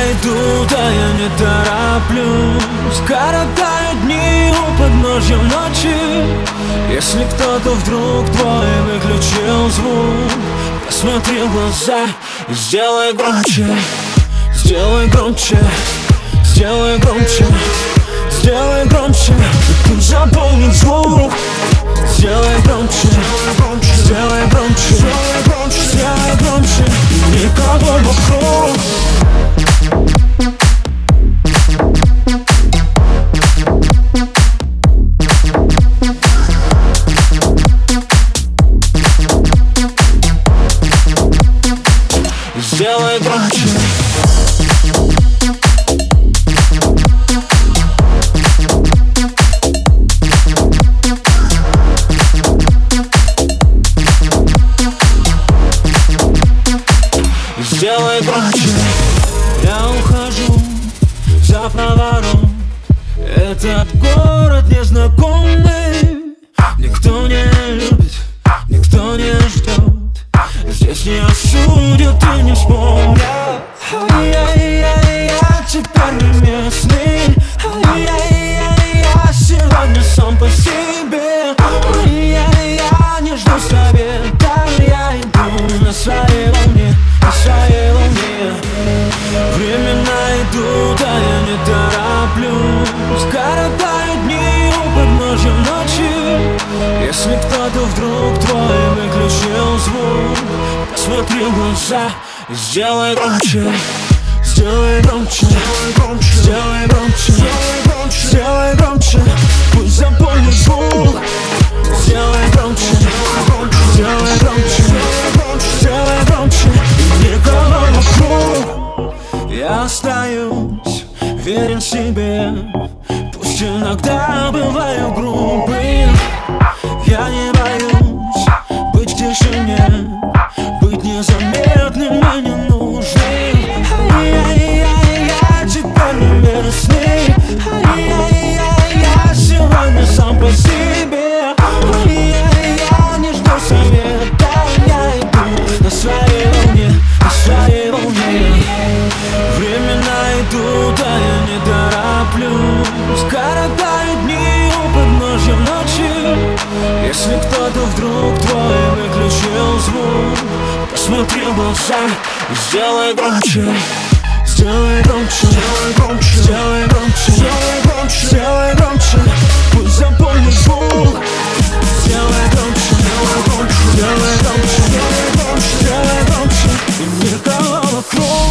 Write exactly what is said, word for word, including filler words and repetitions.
идут, а я не тороплюсь. Коротаю дни у подножья ночи. Если кто-то вдруг твой выключил звук, посмотри в глаза и сделай громче. Сделай громче, сделай громче, сделай громче, и пусть заполнит звук. Сделай громче, сделай громче, сделай громче, и никого вокруг. Сделай громче. Сделай громче. Я ухожу за поворот. Этот город незнакомый. Никто не любит, никто не ждет. Здесь не осудят и не вспомнят. Ай-яй-яй, я теперь не местный. Ай-яй-яй, я сегодня сам по себе. Ай-яй, я не жду совета. Я иду на своей волне, на своей волне. Времена идут, а я не тороплюсь. Коротаю дни у подножья ночи. Если кто-то вдруг твой выключил звук, посмотри в глаза и сделай громче. Сделай громче, сделай громче, сделай громче, пусть заполнит звук. Сделай громче, сделай громче, сделай громче, и никого вокруг. Я остаюсь верен себе, пусть иногда бываю грубым. Я не боюсь быть в тишине, быть незаметным и ненужным. Ай-яй-яй, я теперь не местный. Ай-яй-яй, я сегодня сам по себе. Ай-яй, я не жду совета. Я иду на своей волне, на своей волне. Времена идут, а я не тороплюсь. Коротаю дни у подножья ночи. Если кто-то вдруг твой выключил звук, посмотри в глаза и сделай громче. Сделай громче, сделай громче, сделай громче, пусть заполнит звук. Сделай громче, сделай громче, сделай громче, и никого вокруг.